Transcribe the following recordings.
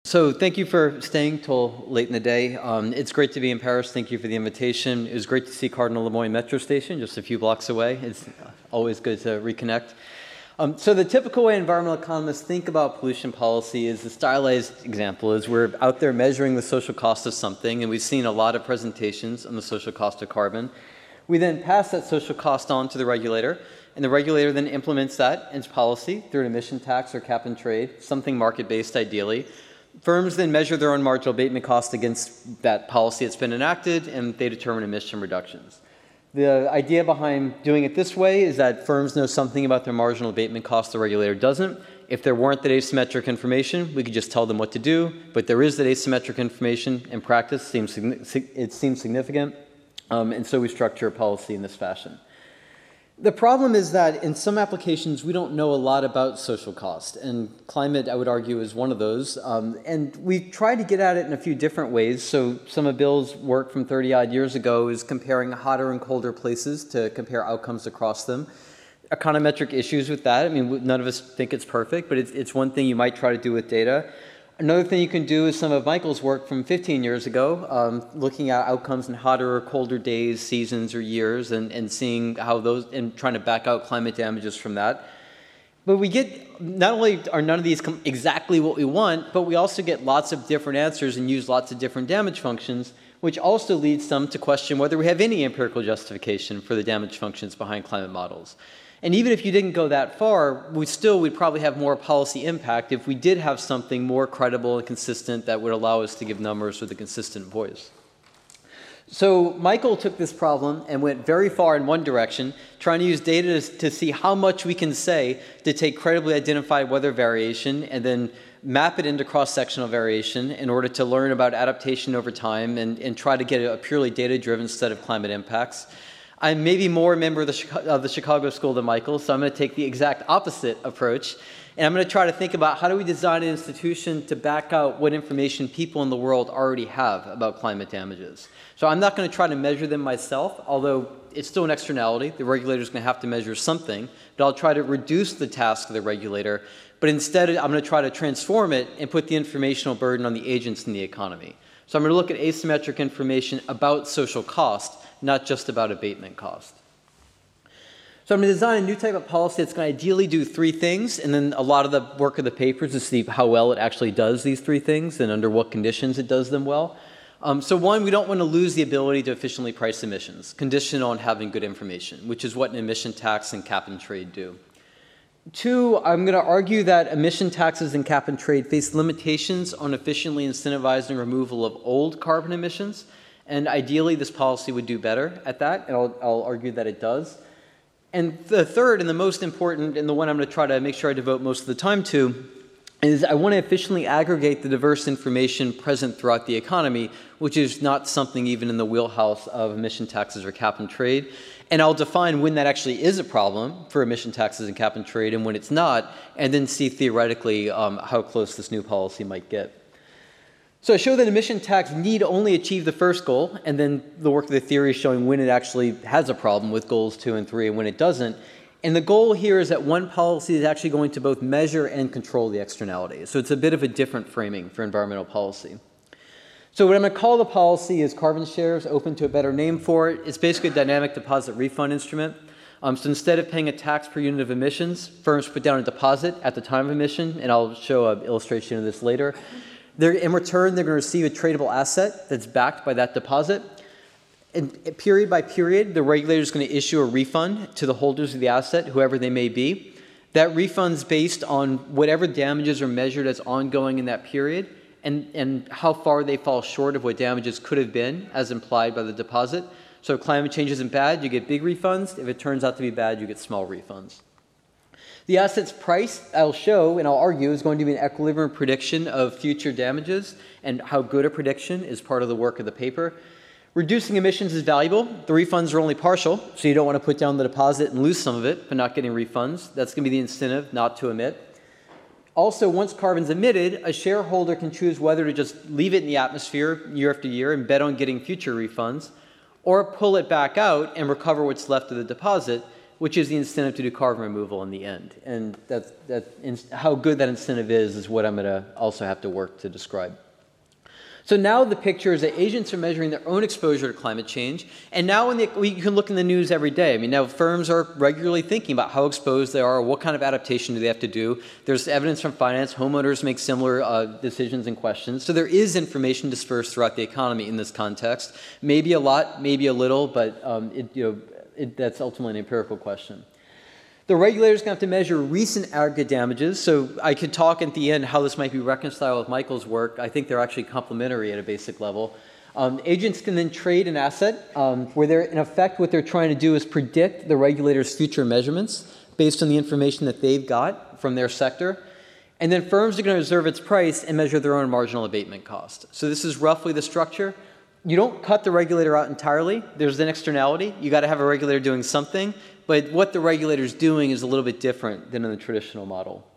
So thank you for staying till late in the day. It's great to be in Paris. Thank you for the invitation. It was great to see Cardinal Lemoyne Metro Station just a few blocks away. It's always good to reconnect. So the typical way environmental economists think about pollution policy is the stylized example is we're out there measuring the social cost of something, and we've seen a lot of presentations on the social cost of carbon. We then pass that social cost on to the regulator, and the regulator then implements that into policy through an emission tax or cap and trade, something market-based ideally. Firms then measure their own marginal abatement cost against that policy that's been enacted, and they determine emission reductions. The idea behind doing it this way is that firms know something about their marginal abatement cost, the regulator doesn't. If there weren't that asymmetric information, we could just tell them what to do, but there is that asymmetric information in practice. It seems significant, and so we structure a policy in this fashion. The problem is that in some applications, we don't know a lot about social cost, and climate, I would argue, is one of those. And we try to get at it in a few different ways. So some of Bill's work from 30-odd years ago is comparing hotter and colder places to compare outcomes across them. Econometric issues with that. I mean, none of us think it's perfect, but it's one thing you might try to do with data. Another thing you can do is some of Michael's work from 15 years ago, looking at outcomes in hotter or colder days, seasons, or years, and seeing how those, and trying to back out climate damages from that. But we get, not only are none of these exactly what we want, but we also get lots of different answers and use lots of different damage functions, which also leads some to question whether we have any empirical justification for the damage functions behind climate models. And even if you didn't go that far, we'd probably have more policy impact if we did have something more credible and consistent that would allow us to give numbers with a consistent voice. So Michael took this problem and went very far in one direction, trying to use data to see how much we can say to take credibly identified weather variation and then map it into cross-sectional variation in order to learn about adaptation over time and try to get a purely data-driven set of climate impacts. I'm maybe more a member of the Chicago School than Michael, so I'm going to take the exact opposite approach. And I'm going to try to think about how do we design an institution to back out what information people in the world already have about climate damages. So I'm not going to try to measure them myself, although it's still an externality. The regulator is going to have to measure something, but I'll try to reduce the task of the regulator. But instead, I'm going to try to transform it and put the informational burden on the agents in the economy. So I'm going to look at asymmetric information about social cost, not just about abatement cost. So I'm going to design a new type of policy that's going to ideally do three things, and then a lot of the work of the papers is to see how well it actually does these three things and under what conditions it does them well. So one, we don't want to lose the ability to efficiently price emissions, conditional on having good information, which is what an emission tax and cap and trade do. Two, I'm going to argue that emission taxes and cap and trade face limitations on efficiently incentivizing removal of old carbon emissions. And ideally, this policy would do better at that, and I'll argue that it does. And the third, and the most important, and the one I'm going to try to make sure I devote most of the time to, is I want to efficiently aggregate the diverse information present throughout the economy, which is not something even in the wheelhouse of emission taxes or cap and trade. And I'll define when that actually is a problem for emission taxes and cap and trade and when it's not, and then see theoretically how close this new policy might get. So I show that emission tax need only achieve the first goal, and then the work of the theory is showing when it actually has a problem with goals 2 and 3 and when it doesn't. And the goal here is that one policy is actually going to both measure and control the externalities. So it's a bit of a different framing for environmental policy. So what I'm going to call the policy is carbon shares, open to a better name for it. It's basically a dynamic deposit refund instrument. So instead of paying a tax per unit of emissions, firms put down a deposit at the time of emission, and I'll show an illustration of this later. In return, they're going to receive a tradable asset that's backed by that deposit. And period by period, the regulator is going to issue a refund to the holders of the asset, whoever they may be. That refund's based on whatever damages are measured as ongoing in that period and how far they fall short of what damages could have been as implied by the deposit. So if climate change isn't bad, you get big refunds. If it turns out to be bad, you get small refunds. The asset's price, I'll show and I'll argue, is going to be an equilibrium prediction of future damages, and how good a prediction is part of the work of the paper. Reducing emissions is valuable. The refunds are only partial, so you don't want to put down the deposit and lose some of it, but not getting refunds. That's going to be the incentive not to emit. Also, once carbon's emitted, a shareholder can choose whether to just leave it in the atmosphere year after year and bet on getting future refunds, or pull it back out and recover what's left of the deposit, which is the incentive to do carbon removal in the end. And how good that incentive is what I'm going to also have to work to describe. So now the picture is that agents are measuring their own exposure to climate change. And now you can look in the news every day. I mean, now firms are regularly thinking about how exposed they are, what kind of adaptation do they have to do. There's evidence from finance. Homeowners make similar decisions and questions. So there is information dispersed throughout the economy in this context. Maybe a lot, maybe a little, but that's ultimately an empirical question. The regulator's going to have to measure recent aggregate damages. So I could talk at the end how this might be reconciled with Michael's work. I think they're actually complementary at a basic level. Agents can then trade an asset where they're, in effect, what they're trying to do is predict the regulator's future measurements based on the information that they've got from their sector. And then firms are going to observe its price and measure their own marginal abatement cost. So this is roughly the structure. You don't cut the regulator out entirely. There's an externality. You got to have a regulator doing something. But what the regulator's doing is a little bit different than in the traditional model.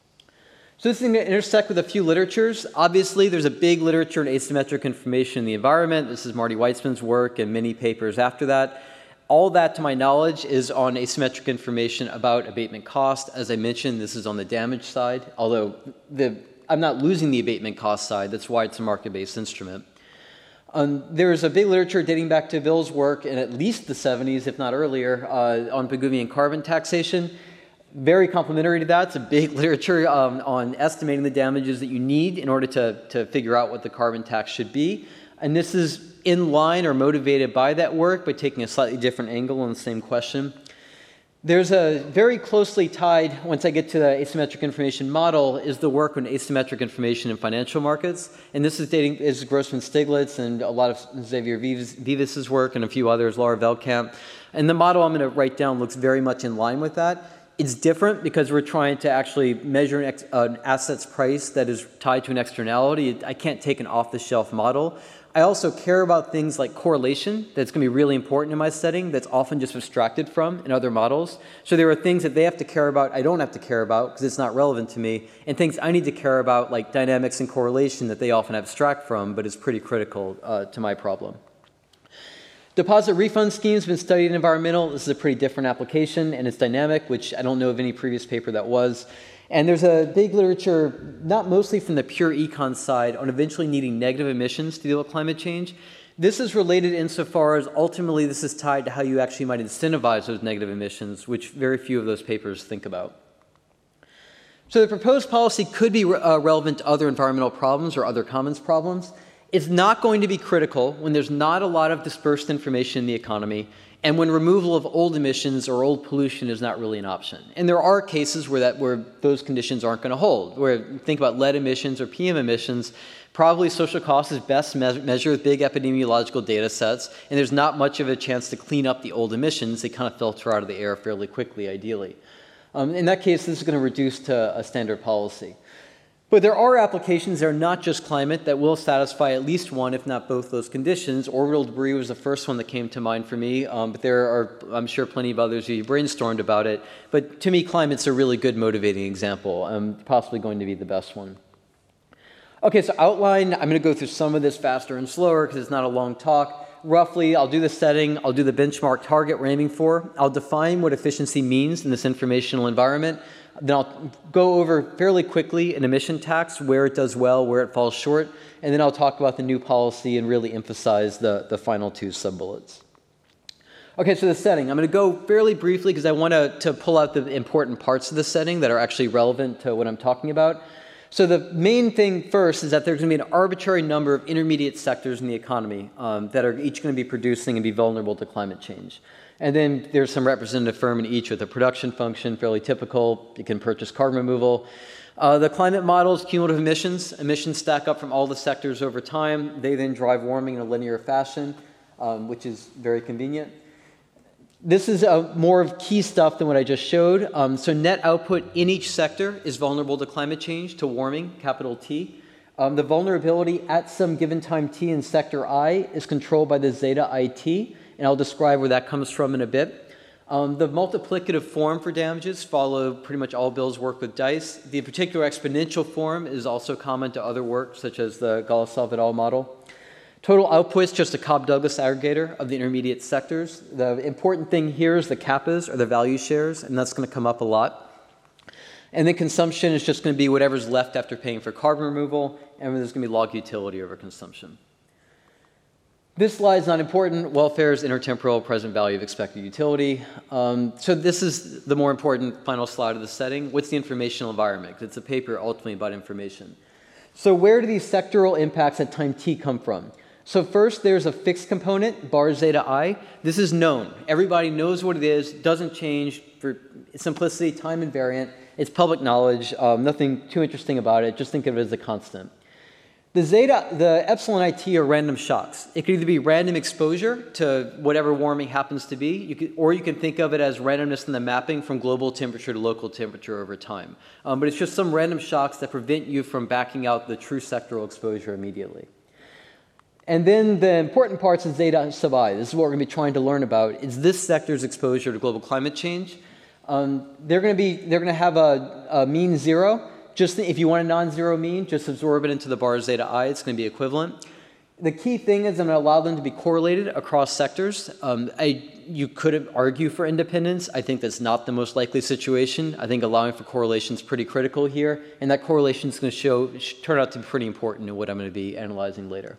So this is going to intersect with a few literatures. Obviously, there's a big literature in asymmetric information in the environment. This is Marty Weitzman's work and many papers after that. All that, to my knowledge, is on asymmetric information about abatement cost. As I mentioned, this is on the damage side, although I'm not losing the abatement cost side. That's why it's a market-based instrument. There's a big literature dating back to Bill's work in at least the 70s, if not earlier, on Pigouvian carbon taxation. Very complementary to that. It's a big literature on estimating the damages that you need in order to figure out what the carbon tax should be. And this is in line or motivated by that work, but taking a slightly different angle on the same question. There's a very closely tied, once I get to the asymmetric information model, is the work on asymmetric information in financial markets. And this is Grossman-Stiglitz and a lot of Xavier Vivas's work and a few others, Laura Veldkamp. And the model I'm going to write down looks very much in line with that. It's different because we're trying to actually measure an asset's price that is tied to an externality. I can't take an off-the-shelf model. I also care about things like correlation that's going to be really important in my setting that's often just abstracted from in other models. So there are things that they have to care about I don't have to care about because it's not relevant to me, and things I need to care about like dynamics and correlation that they often abstract from but is pretty critical to my problem. Deposit refund schemes have been studied in environmental. This is a pretty different application, and it's dynamic, which I don't know of any previous paper that was. And there's a big literature, not mostly from the pure econ side, on eventually needing negative emissions to deal with climate change. This is related insofar as ultimately this is tied to how you actually might incentivize those negative emissions, which very few of those papers think about. So the proposed policy could be relevant to other environmental problems or other commons problems. It's not going to be critical when there's not a lot of dispersed information in the economy and when removal of old emissions or old pollution is not really an option. And there are cases where those conditions aren't going to hold. Where think about lead emissions or PM emissions, probably social cost is best measured with big epidemiological data sets, and there's not much of a chance to clean up the old emissions. They kind of filter out of the air fairly quickly, ideally. In that case, this is going to reduce to a standard policy. But there are applications that are not just climate that will satisfy at least one, if not both, those conditions. Orbital debris was the first one that came to mind for me, but there are, I'm sure, plenty of others who brainstormed about it. But to me, climate's a really good motivating example, possibly going to be the best one. Okay, so outline, I'm going to go through some of this faster and slower because it's not a long talk. Roughly, I'll do the setting, I'll do the benchmark target we're aiming for, I'll define what efficiency means in this informational environment. Then I'll go over fairly quickly an emission tax, where it does well, where it falls short, and then I'll talk about the new policy and really emphasize the final two sub-bullets. Okay, so the setting. I'm going to go fairly briefly because I want to pull out the important parts of the setting that are actually relevant to what I'm talking about. So the main thing first is that there's going to be an arbitrary number of intermediate sectors in the economy that are each going to be producing and be vulnerable to climate change. And then there's some representative firm in each with a production function, fairly typical. You can purchase carbon removal. The climate models, cumulative emissions. Emissions stack up from all the sectors over time. They then drive warming in a linear fashion, which is very convenient. This is more of key stuff than what I just showed. So net output in each sector is vulnerable to climate change, to warming, capital T. The vulnerability at some given time T in sector I is controlled by the zeta IT, and I'll describe where that comes from in a bit. The multiplicative form for damages follow pretty much all Bill's work with DICE. The particular exponential form is also common to other work, such as the Golosov et al. Model. Total output is just a Cobb-Douglas aggregator of the intermediate sectors. The important thing here is the kappas, or the value shares, and that's going to come up a lot. And then consumption is just going to be whatever's left after paying for carbon removal, and there's going to be log utility over consumption. This slide is not important. Welfare is intertemporal present value of expected utility. So this is the more important final slide of the setting. What's the informational environment? It's a paper ultimately about information. So where do these sectoral impacts at time t come from? So first, there's a fixed component, bar zeta I. This is known. Everybody knows what it is, doesn't change for simplicity, time invariant. It's public knowledge, nothing too interesting about it. Just think of it as a constant. The epsilon IT are random shocks. It could either be random exposure to whatever warming happens to be, or you can think of it as randomness in the mapping from global temperature to local temperature over time. But it's just some random shocks that prevent you from backing out the true sectoral exposure immediately. And then the important parts of zeta sub I, this is what we're going to be trying to learn about, is this sector's exposure to global climate change. They're going to have a mean 0. Just if you want a non-zero mean, just absorb it into the bar zeta I. It's going to be equivalent. The key thing is I'm going to allow them to be correlated across sectors. You could argue for independence. I think that's not the most likely situation. I think allowing for correlation is pretty critical here, and that correlation is going to turn out to be pretty important in what I'm going to be analyzing later.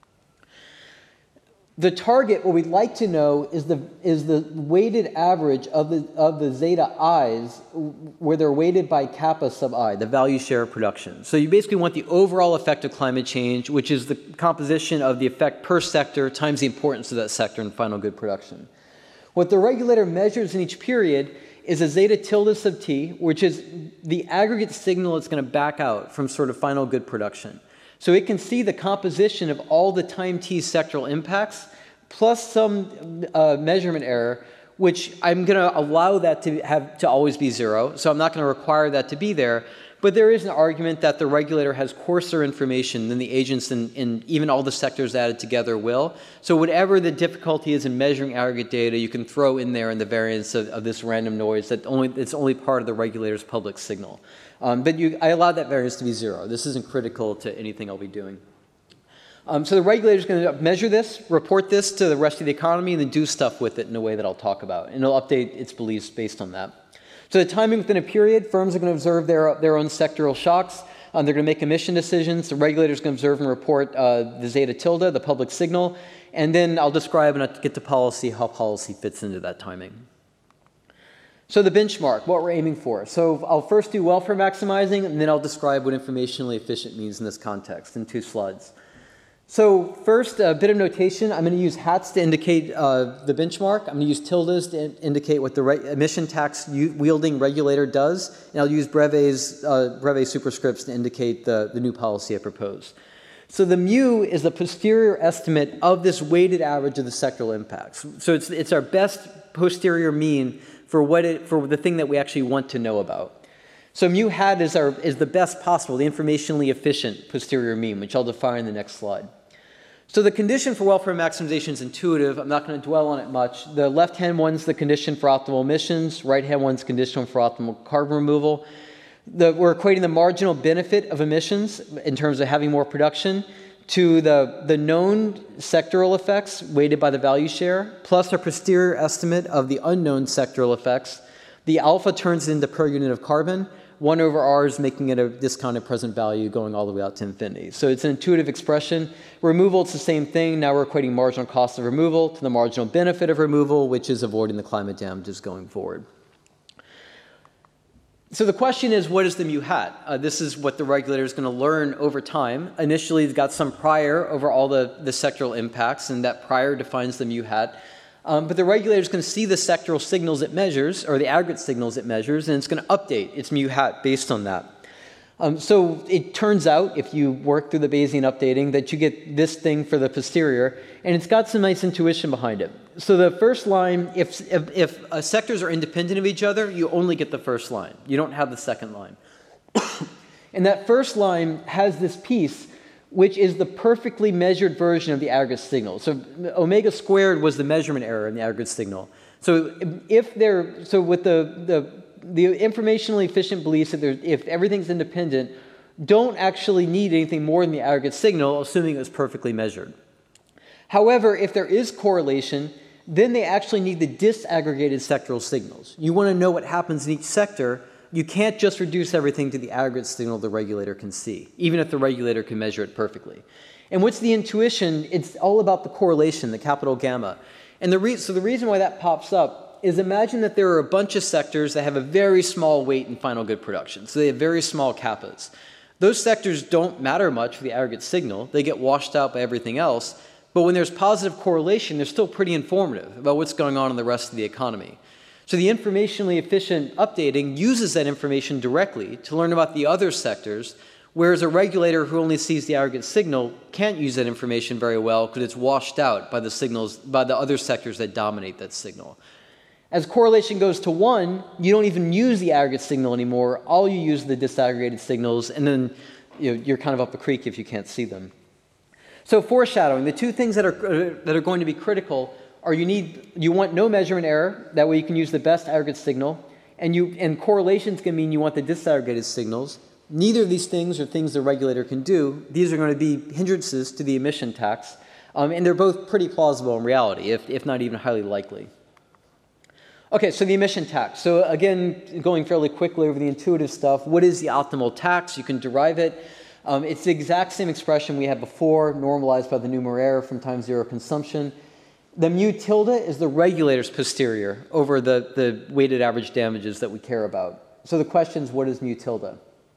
The target, what we'd like to know, is the weighted average of the zeta i's, where they're weighted by kappa sub I, the value share of production. So you basically want the overall effect of climate change, which is the composition of the effect per sector times the importance of that sector in final good production. What the regulator measures in each period is a zeta tilde sub t, which is the aggregate signal it's going to back out from sort of final good production. So it can see the composition of all the time t sectoral impacts plus some measurement error, which I'm going to allow that to always be 0. So I'm not going to require that to be there. But there is an argument that the regulator has coarser information than the agents in even all the sectors added together will. So whatever the difficulty is in measuring aggregate data, you can throw in there in the variance of this random noise that it's only part of the regulator's public signal. But I allowed that variance to be 0. This isn't critical to anything I'll be doing. So the regulator is going to measure this, report this to the rest of the economy, and then do stuff with it in a way that I'll talk about. And it'll update its beliefs based on that. So the timing within a period, firms are going to observe their own sectoral shocks. They're going to make emission decisions. The regulator is going to observe and report the zeta tilde, the public signal. And then I'll describe, and I'll get to policy, how policy fits into that timing. So the benchmark, what we're aiming for. So I'll first do welfare maximizing, and then I'll describe what informationally efficient means in this context in 2 slides. So first, a bit of notation. I'm going to use hats to indicate the benchmark. I'm going to use tildes to indicate what the emission tax wielding regulator does. And I'll use breve superscripts to indicate the new policy I propose. So the mu is the posterior estimate of this weighted average of the sectoral impacts. So it's our best posterior mean for the thing that we actually want to know about. So mu hat is the best possible, the informationally efficient posterior mean, which I'll define in the next slide. So the condition for welfare maximization is intuitive. I'm not going to dwell on it much. The left-hand one's the condition for optimal emissions. Right-hand one's condition for optimal carbon removal. We're equating the marginal benefit of emissions in terms of having more production to the known sectoral effects weighted by the value share, plus our posterior estimate of the unknown sectoral effects. The alpha turns it into per unit of carbon. 1 over r is making it a discounted present value going all the way out to infinity. So it's an intuitive expression. Removal, it's the same thing. Now we're equating marginal cost of removal to the marginal benefit of removal, which is avoiding the climate damages going forward. So the question is, what is the mu hat? This is what the regulator is going to learn over time. Initially, it's got some prior over all the sectoral impacts, and that prior defines the mu hat. But the regulator is going to see the sectoral signals it measures, or the aggregate signals it measures, and it's going to update its mu hat based on that. So it turns out, if you work through the Bayesian updating, that you get this thing for the posterior, and it's got some nice intuition behind it. So the first line, if sectors are independent of each other, you only get the first line. You don't have the second line. And that first line has this piece which is the perfectly measured version of the aggregate signal. So omega squared was the measurement error in the aggregate signal. So with the informationally efficient beliefs that if everything's independent, don't actually need anything more than the aggregate signal, assuming it was perfectly measured. However, if there is correlation, then they actually need the disaggregated sectoral signals. You want to know what happens in each sector. You can't just reduce everything to the aggregate signal the regulator can see, even if the regulator can measure it perfectly. And what's the intuition? It's all about the correlation, the capital gamma. And so the reason why that pops up is imagine that there are a bunch of sectors that have a very small weight in final good production. So they have very small kappas. Those sectors don't matter much for the aggregate signal. They get washed out by everything else. But when there's positive correlation, they're still pretty informative about what's going on in the rest of the economy. So the informationally efficient updating uses that information directly to learn about the other sectors, whereas a regulator who only sees the aggregate signal can't use that information very well because it's washed out by the signals, by the other sectors that dominate that signal. As correlation goes to 1, you don't even use the aggregate signal anymore. All you use are the disaggregated signals, and then you're kind of up a creek if you can't see them. So foreshadowing, the two things that are going to be critical are you want no measurement error, that way you can use the best aggregate signal, and correlations can mean you want the disaggregated signals. Neither of these things are things the regulator can do. These are going to be hindrances to the emission tax, and they're both pretty plausible in reality, if not even highly likely. Okay, so the emission tax. So again, going fairly quickly over the intuitive stuff, what is the optimal tax? You can derive it. It's the exact same expression we had before, normalized by the numeraire error from time zero consumption. The mu tilde is the regulator's posterior over the weighted average damages that we care about. So the question is, what is mu tilde?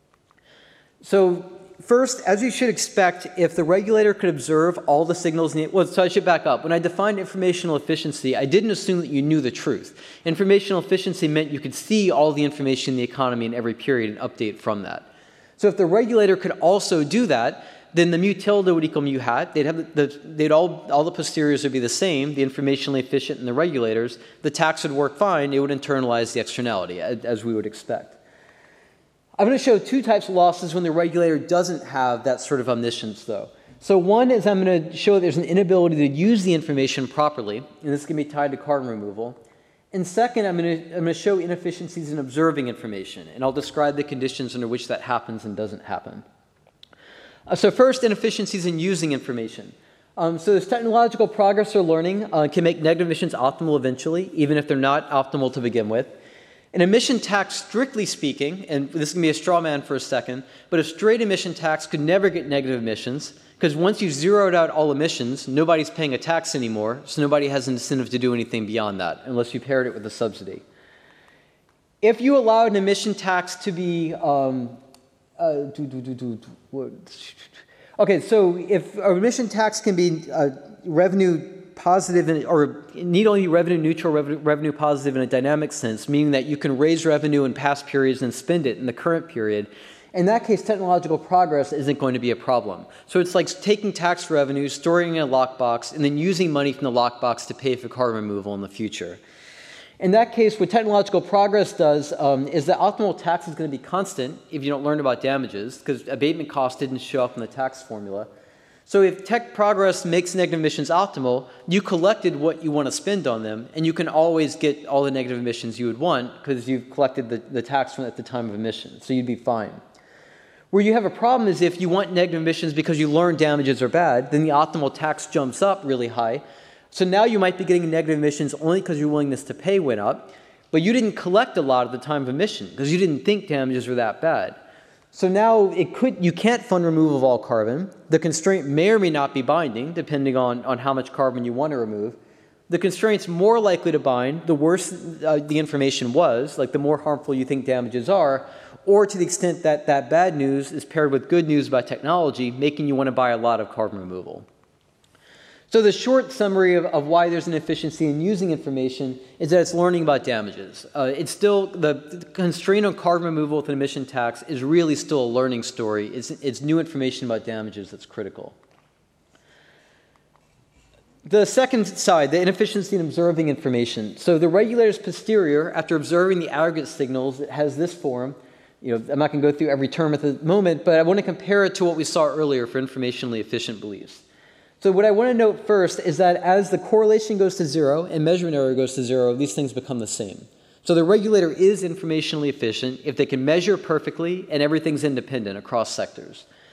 So first, as you should expect, if the regulator could observe all the signals, so I should back up. When I defined informational efficiency, I didn't assume that you knew the truth. Informational efficiency meant you could see all the information in the economy in every period and update from that. So if the regulator could also do that, then the mu tilde would equal mu hat. All the posteriors would be the same, the informationally efficient and the regulators. The tax would work fine. It would internalize the externality, as we would expect. I'm going to show two types of losses when the regulator doesn't have that sort of omniscience, though. So one is I'm going to show there's an inability to use the information properly, and this can be tied to carbon removal. And second, I'm going to show inefficiencies in observing information, and I'll describe the conditions under which that happens and doesn't happen. So first, inefficiencies in using information. So this technological progress or learning can make negative emissions optimal eventually, even if they're not optimal to begin with. An emission tax, strictly speaking, and this can be a straw man for a second, but a straight emission tax could never get negative emissions, because once you zeroed out all emissions, nobody's paying a tax anymore, so nobody has an incentive to do anything beyond that, unless you paired it with a subsidy. If you allowed an emission tax to be, okay, so if an emission tax can be revenue positive, or need only revenue neutral, revenue positive in a dynamic sense, meaning that you can raise revenue in past periods and spend it in the current period, in that case, technological progress isn't going to be a problem. So it's like taking tax revenue, storing it in a lockbox, and then using money from the lockbox to pay for carbon removal in the future. In that case, what technological progress does is that optimal tax is going to be constant if you don't learn about damages, because abatement costs didn't show up in the tax formula. So if tech progress makes negative emissions optimal, you collected what you want to spend on them, and you can always get all the negative emissions you would want because you've collected the tax from at the time of emission, so you'd be fine. Where you have a problem is if you want negative emissions because you learn damages are bad, then the optimal tax jumps up really high. So now you might be getting negative emissions only because your willingness to pay went up, but you didn't collect a lot at the time of emission because you didn't think damages were that bad. So now you can't fund removal of all carbon. The constraint may or may not be binding, depending on how much carbon you want to remove. The constraint's more likely to bind the worse the information was, like the more harmful you think damages are, or to the extent that that bad news is paired with good news about technology, making you want to buy a lot of carbon removal. So the short summary of why there's an efficiency in using information is that it's learning about damages. It's still, the constraint on carbon removal with an emission tax is really still a learning story. It's new information about damages that's critical. The second side, the inefficiency in observing information. So the regulator's posterior, after observing the aggregate signals, it has this form. I'm not going to go through every term at the moment, but I want to compare it to what we saw earlier for informationally efficient beliefs. So what I want to note first is that as the correlation goes to zero and measurement error goes to zero, these things become the same. So the regulator is informationally efficient if they can measure perfectly and everything's independent across sectors.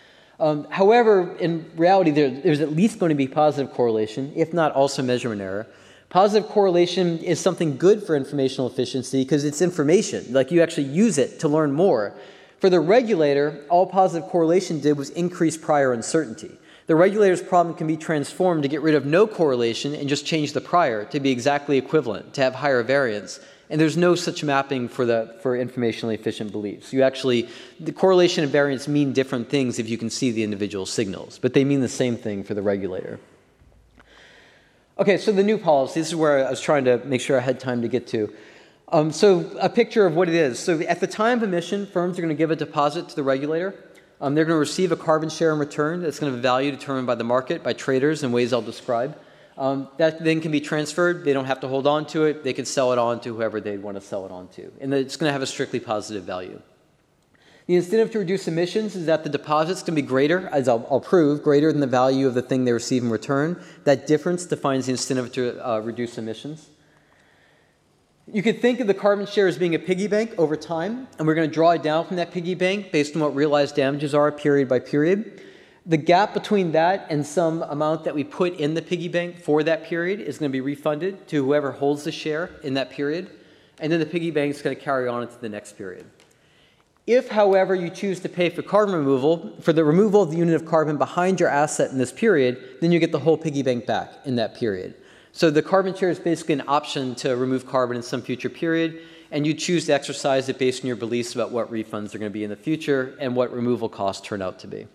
However, in reality, there's at least going to be positive correlation, if not also measurement error. Positive correlation is something good for informational efficiency because it's information, like you actually use it to learn more. For the regulator, all positive correlation did was increase prior uncertainty. The regulator's problem can be transformed to get rid of no correlation and just change the prior to be exactly equivalent, to have higher variance. And there's no such mapping for informationally efficient beliefs. The correlation and variance mean different things if you can see the individual signals, but they mean the same thing for the regulator. Okay, so the new policy, this is where I was trying to make sure I had time to get to. So a picture of what it is. So at the time of emission, firms are going to give a deposit to the regulator. They're going to receive a carbon share in return that's going to have a value determined by the market, by traders in ways I'll describe. That then can be transferred. They don't have to hold on to it. They can sell it on to whoever they want to sell it on to. And it's going to have a strictly positive value. The incentive to reduce emissions is that the deposit's going to be greater, as I'll prove, greater than the value of the thing they receive in return. That difference defines the incentive to reduce emissions. You could think of the carbon share as being a piggy bank over time, and we're going to draw it down from that piggy bank based on what realized damages are period by period. The gap between that and some amount that we put in the piggy bank for that period is going to be refunded to whoever holds the share in that period, and then the piggy bank is going to carry on into the next period. If, however, you choose to pay for carbon removal, for the removal of the unit of carbon behind your asset in this period, then you get the whole piggy bank back in that period. So the carbon share is basically an option to remove carbon in some future period, and you choose to exercise it based on your beliefs about what refunds are going to be in the future and what removal costs turn out to be.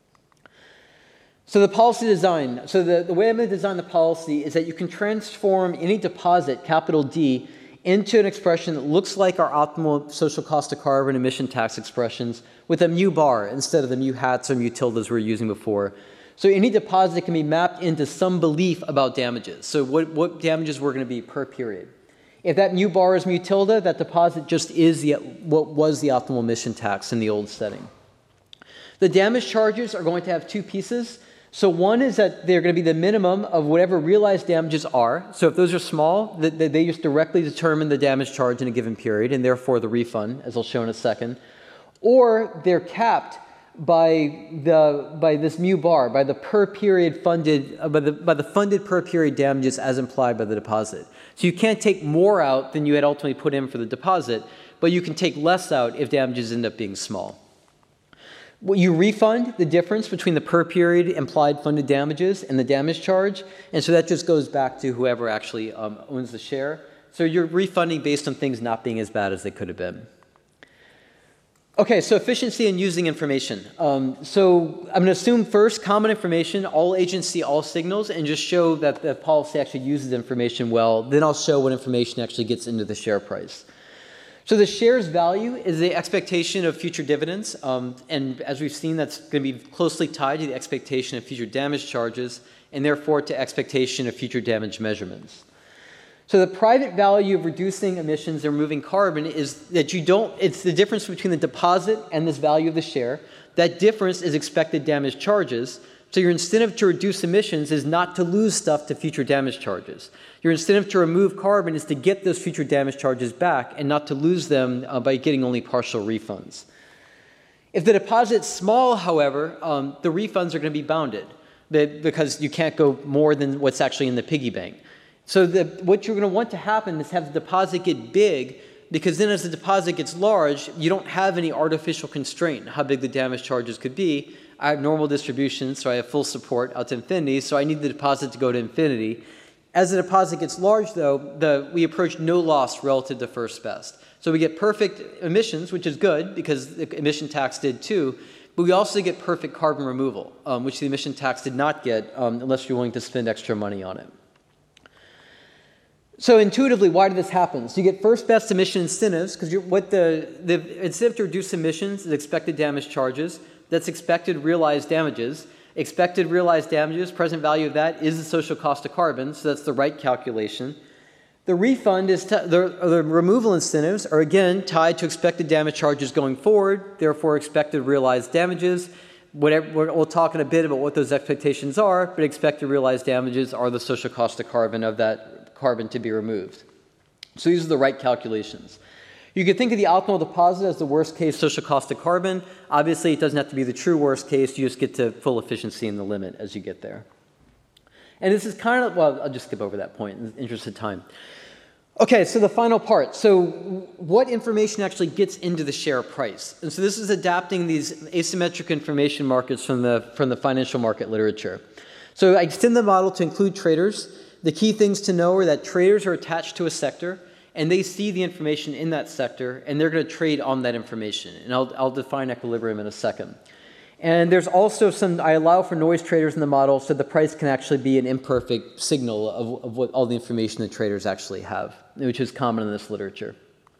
So the policy design, so the way I'm going to design the policy is that you can transform any deposit, capital D, into an expression that looks like our optimal social cost of carbon emission tax expressions with a mu bar instead of the mu hats or mu tildes we were using before. So any deposit can be mapped into some belief about damages. So what damages were going to be per period. If that mu bar is mu tilde, that deposit just is what was the optimal emission tax in the old setting. The damage charges are going to have two pieces. So one is that they're going to be the minimum of whatever realized damages are. So if those are small, they just directly determine the damage charge in a given period and therefore the refund, as I'll show in a second. Or they're capped by this mu bar, by the per period funded, by the funded per period damages as implied by the deposit. So you can't take more out than you had ultimately put in for the deposit, but you can take less out if damages end up being small. Well, you refund the difference between the per period implied funded damages and the damage charge, and so that just goes back to whoever actually owns the share. So you're refunding based on things not being as bad as they could have been. Okay, so efficiency in using information. So I'm going to assume first common information, all agency, all signals, and just show that the policy actually uses information well. Then I'll show what information actually gets into the share price. So the share's value is the expectation of future dividends, and as we've seen, that's going to be closely tied to the expectation of future damage charges, and therefore to expectation of future damage measurements. So the private value of reducing emissions and removing carbon is that it's the difference between the deposit and this value of the share. That difference is expected damage charges. So your incentive to reduce emissions is not to lose stuff to future damage charges. Your incentive to remove carbon is to get those future damage charges back and not to lose them by getting only partial refunds. If the deposit's small, however, the refunds are going to be bounded because you can't go more than what's actually in the piggy bank. So what you're going to want to happen is have the deposit get big, because then as the deposit gets large, you don't have any artificial constraint how big the damage charges could be. I have normal distribution, so I have full support out to infinity, so I need the deposit to go to infinity. As the deposit gets large, though, we approach no loss relative to first best. So we get perfect emissions, which is good, because the emission tax did too, but we also get perfect carbon removal, which the emission tax did not get unless you're willing to spend extra money on it. So intuitively, why did this happen? So you get first best emission incentives, because what the incentive to reduce emissions is expected damage charges. That's expected realized damages. Expected realized damages, present value of that, is the social cost of carbon, so that's the right calculation. The refund is, the removal incentives are again tied to expected damage charges going forward, therefore expected realized damages. We'll talk in a bit about what those expectations are, but expected realized damages are the social cost of carbon of that carbon to be removed. So these are the right calculations. You could think of the optimal deposit as the worst case social cost of carbon. Obviously, it doesn't have to be the true worst case. You just get to full efficiency in the limit as you get there. And this is kind of, well, I'll just skip over that point in the interest of time. Okay, so the final part. So what information actually gets into the share price? And so this is adapting these asymmetric information markets from the financial market literature. So I extend the model to include traders. The key things to know are that traders are attached to a sector, and they see the information in that sector, and they're going to trade on that information. And I'll define equilibrium in a second. And there's also I allow for noise traders in the model, so the price can actually be an imperfect signal of what all the information the traders actually have, which is common in this literature.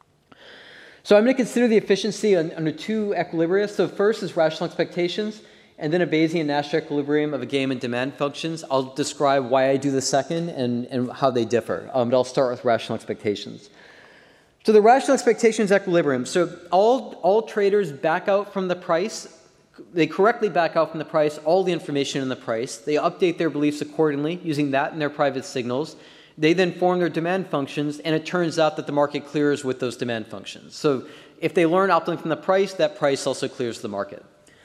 So I'm going to consider the efficiency under two equilibria. So first is rational expectations, and then a Bayesian-Nash equilibrium of a game and demand functions. I'll describe why I do the second and how they differ. But I'll start with rational expectations. So the rational expectations equilibrium. So all traders back out from the price. They correctly back out from the price all the information in the price. They update their beliefs accordingly using that in their private signals. They then form their demand functions, and it turns out that the market clears with those demand functions. So if they learn optimally from the price, that price also clears the market.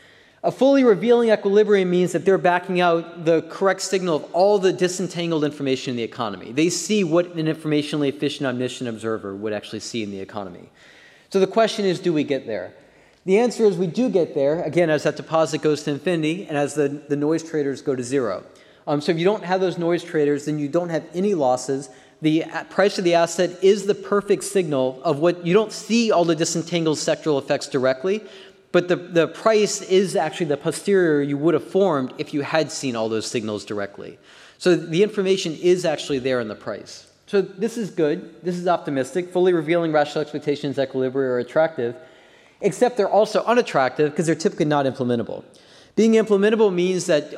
A fully revealing equilibrium means that they're backing out the correct signal of all the disentangled information in the economy. They see what an informationally efficient, omniscient observer would actually see in the economy. So the question is, do we get there? The answer is we do get there, again, as that deposit goes to infinity and as the noise traders go to zero. So if you don't have those noise traders, then you don't have any losses. The price of the asset is the perfect signal of what you don't see all the disentangled sectoral effects directly, but the price is actually the posterior you would have formed if you had seen all those signals directly. So the information is actually there in the price. So this is good. This is optimistic. Fully revealing rational expectations equilibria are attractive, except they're also unattractive because they're typically not implementable. Being implementable means that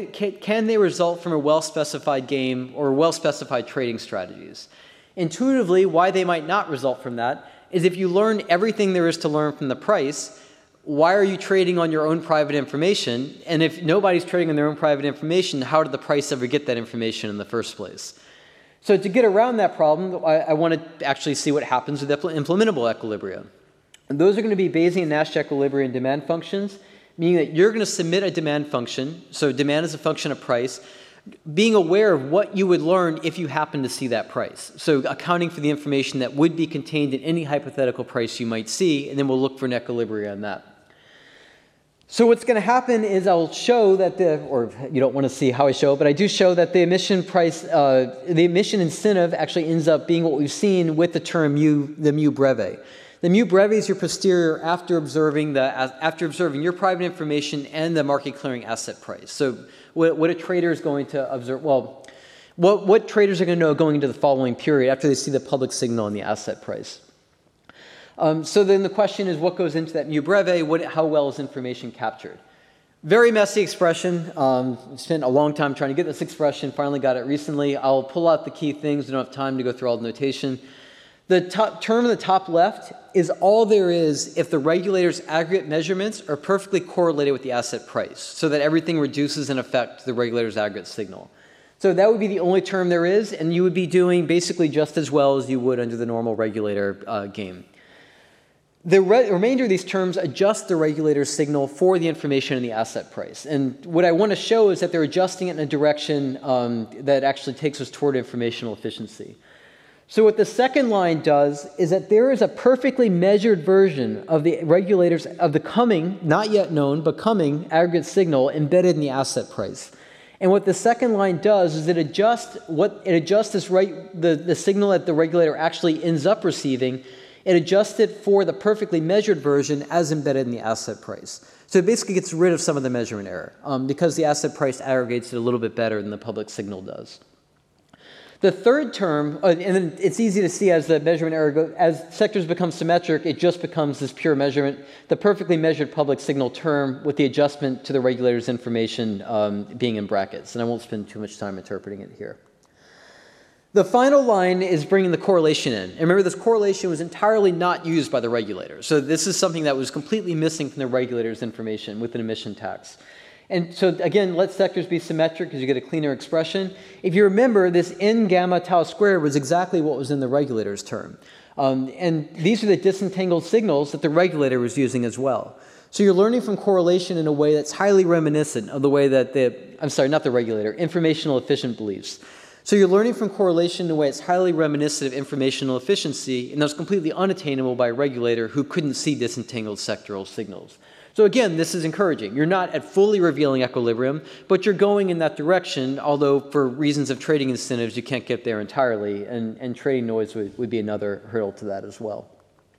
can they result from a well-specified game or well-specified trading strategies? Intuitively, why they might not result from that is if you learn everything there is to learn from the price, why are you trading on your own private information? And if nobody's trading on their own private information, how did the price ever get that information in the first place? So to get around that problem, I want to actually see what happens with implementable equilibria. And those are going to be Bayesian-Nash equilibria and demand functions, meaning that you're going to submit a demand function, so demand is a function of price, being aware of what you would learn if you happen to see that price. So accounting for the information that would be contained in any hypothetical price you might see, and then we'll look for an equilibria on that. So what's going to happen is I'll show that or you don't want to see how I show, but I do show that the emission price, the emission incentive actually ends up being what we've seen with the term the mu breve. The mu breve is your posterior after observing your private information and the market clearing asset price. So what a trader is going to observe, well, what traders are going to know going into the following period after they see the public signal and the asset price. So then the question is, what goes into that mu breve? How well is information captured? Very messy expression. Spent a long time trying to get this expression. Finally got it recently. I'll pull out the key things. We don't have time to go through all the notation. The term in the top left is all there is if the regulator's aggregate measurements are perfectly correlated with the asset price, so that everything reduces in effect to the regulator's aggregate signal. So that would be the only term there is, and you would be doing basically just as well as you would under the normal regulator game. The remainder of these terms adjust the regulator's signal for the information in the asset price. And what I want to show is that they're adjusting it in a direction that actually takes us toward informational efficiency. So what the second line does is that there is a perfectly measured version of the regulators of the coming, not yet known, but coming aggregate signal embedded in the asset price. And what the second line does is it adjusts the signal that the regulator actually ends up receiving. It adjusts it for the perfectly measured version as embedded in the asset price. So it basically gets rid of some of the measurement error because the asset price aggregates it a little bit better than the public signal does. The third term, and then it's easy to see as the measurement error as sectors become symmetric, it just becomes this pure measurement, the perfectly measured public signal term with the adjustment to the regulator's information being in brackets. And I won't spend too much time interpreting it here. The final line is bringing the correlation in. And remember, this correlation was entirely not used by the regulator. So this is something that was completely missing from the regulator's information with an emission tax. And so again, let sectors be symmetric because you get a cleaner expression. If you remember, this n gamma tau squared was exactly what was in the regulator's term. And these are the disentangled signals that the regulator was using as well. So you're learning from correlation in a way that's highly reminiscent of the way that informational efficient beliefs. So you're learning from correlation in a way that's highly reminiscent of informational efficiency, and that's completely unattainable by a regulator who couldn't see disentangled sectoral signals. So again, this is encouraging. You're not at fully revealing equilibrium, but you're going in that direction, although for reasons of trading incentives, you can't get there entirely, and trading noise would be another hurdle to that as well.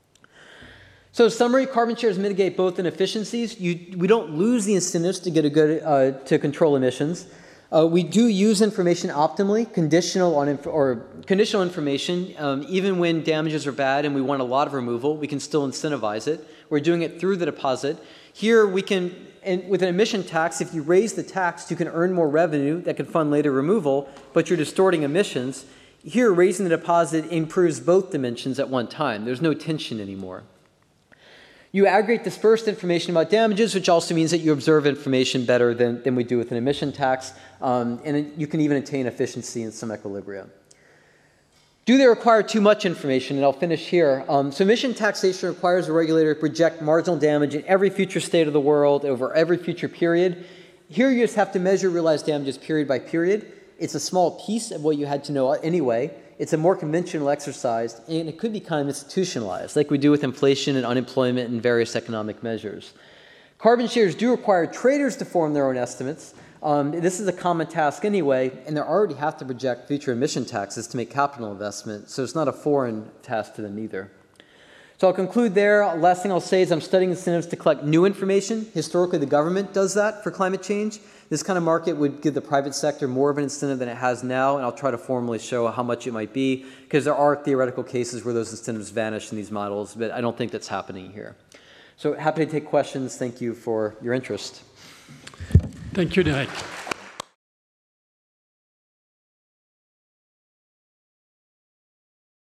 So summary, carbon shares mitigate both inefficiencies. We don't lose the incentives to get a good, to control emissions. We do use information optimally, conditional information. Even when damages are bad and we want a lot of removal, we can still incentivize it. We're doing it through the deposit. Here we can, with an emission tax, if you raise the tax, you can earn more revenue that can fund later removal, but you're distorting emissions. Here, raising the deposit improves both dimensions at one time. There's no tension anymore. You aggregate dispersed information about damages, which also means that you observe information better than we do with an emission tax, and you can even attain efficiency in some equilibrium. Do they require too much information? And I'll finish here. So emission taxation requires a regulator to project marginal damage in every future state of the world over every future period. Here you just have to measure realized damages period by period. It's a small piece of what you had to know anyway. It's a more conventional exercise, and it could be kind of institutionalized, like we do with inflation and unemployment and various economic measures. Carbon shares do require traders to form their own estimates. This is a common task anyway, and they already have to project future emission taxes to make capital investment, so it's not a foreign task to them either. So I'll conclude there. Last thing I'll say is I'm studying incentives to collect new information. Historically, the government does that for climate change. This kind of market would give the private sector more of an incentive than it has now, and I'll try to formally show how much it might be, because there are theoretical cases where those incentives vanish in these models, but I don't think that's happening here. So happy to take questions. Thank you for your interest. Thank you, Derek.